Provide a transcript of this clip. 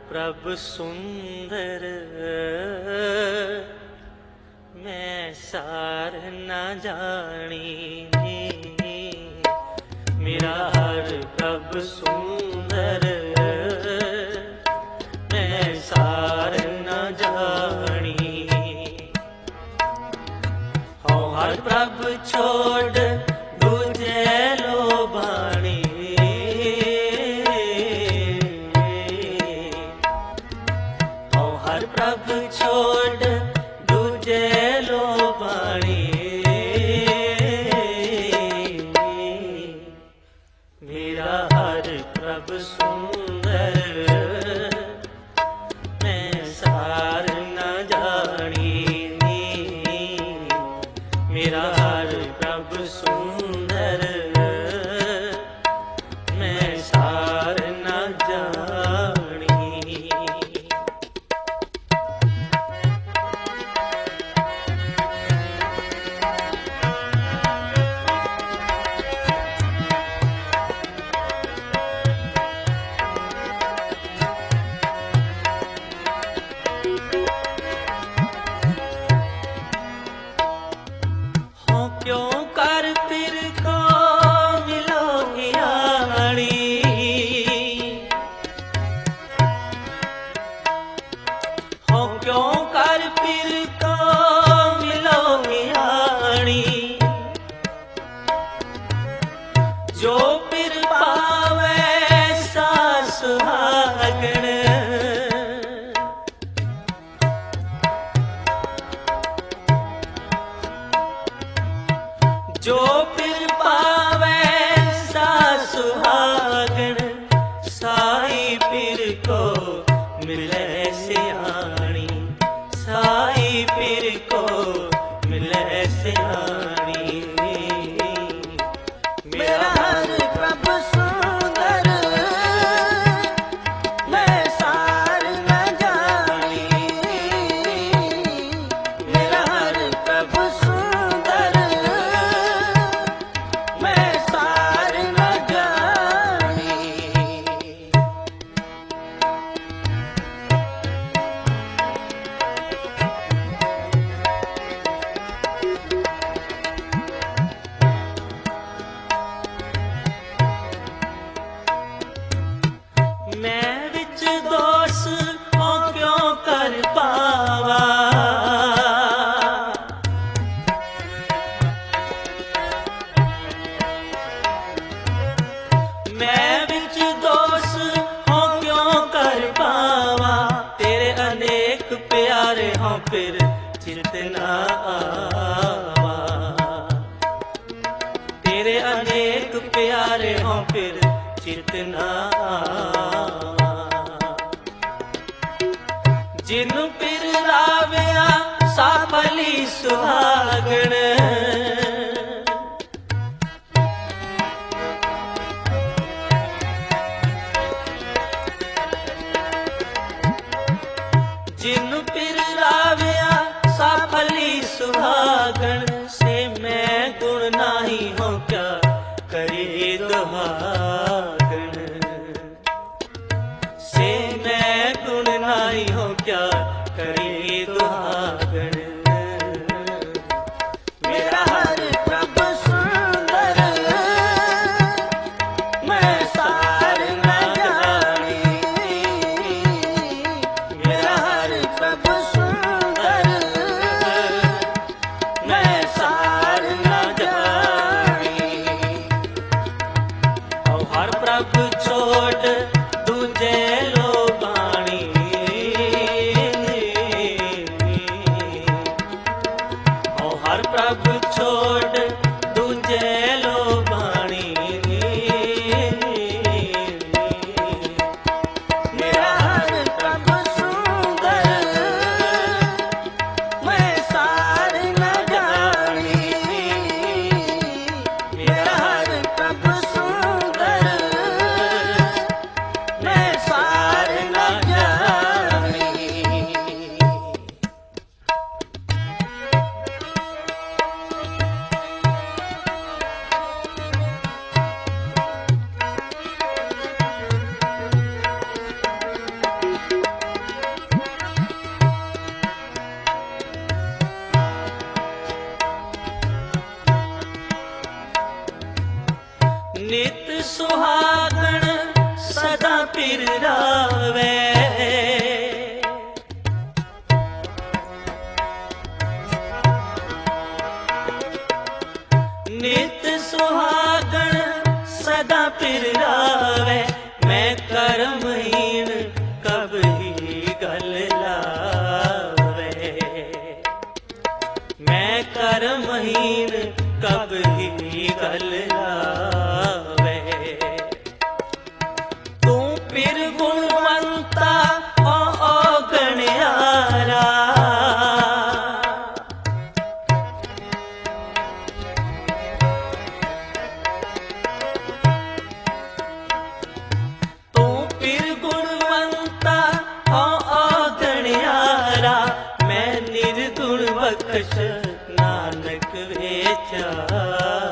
प्रभ सुंदर मैं सार न जानी। मेरा हर प्रभ सुंदर मैं सार न जानी। हूँ हर प्रभ छोड़ दूजे लोभाणी। हूँ हर प्रभ छोड़ दूजे लोभाणी। मेरा हर प्रभ सुंदर मैं सार न जानी। मेरा हर प्रभ सुंदर मैं सार न जानी। क्यों कर फिर को मिलो हियाणी। हो क्यों कर फिर को मिलो हियाणी। जो फिर पावे सा सुहागण। जो फिर पावे सा सुहागण। साई फिर को मिले सियाणी। साई फिर को मिले सियाणी। मेरा हर प्रभ सुंदर मैं सार न जानी। मेरा हर प्रभ सुंदर मैं सार न जानी। मैं विच दोष हो क्यों कर पावा। मैं विच दोष हो क्यों कर पावा। तेरे अनेक प्यारे हों फिर चित ना आवा। तेरे अनेक प्यारे हों फिर चित ना आवा। जिनु फिर रावया साफली सुहागण। जिनु फिर रावया साफली सुहागण। से मैं गुण नाही हूँ क्या करी दुहागण। से मैं गुण नाही हूँ क्या करी दुहागण। मेरा हर प्रभ सुंदर मैं सार न जानी। मेरा हर प्रभ सुंदर मैं सार न जानी। और हर प्रभ छोड़ दूजे लोभाणी। और हर प्रभ छोड़ दूजे लोभाणी। मेरा हर प्रभ सुंदर मैं सार न जानी। मेरा हर प्रभ सुंदर मैं सार न जानी। सुहागण सदा पिर रावे। नित सुहागण सदा पिर रावे, मैं कर्महीन कब ही गल लावे। मैं कर्महीन कब ही गल लावे। तू पिर गुणवंता ओ गणियारा, तू पिर गुणवंता ओ गणियारा, मैं निर्गुण बख्श नानक वेचा।